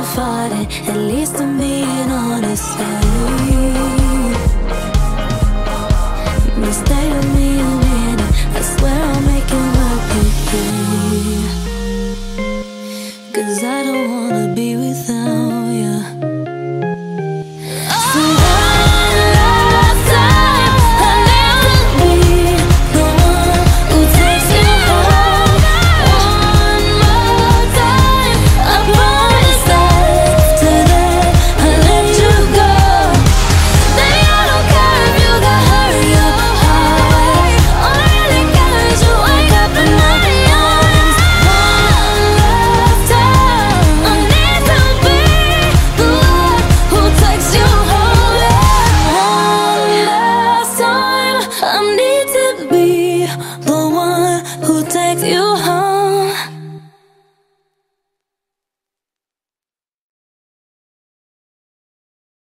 to fight it. At least I'm being honest. But stay with me a minute. I swear I'll make it work with you. 'Cause I don't wanna be without you. So one last time, I need to be the one who takes you home. One more time, I promise that today I'll let you go. Baby, I don't care if you got hurt your heart. All I really care is you wake up in my arms. One last time, I need to be the one who takes you home. One last time, I need to be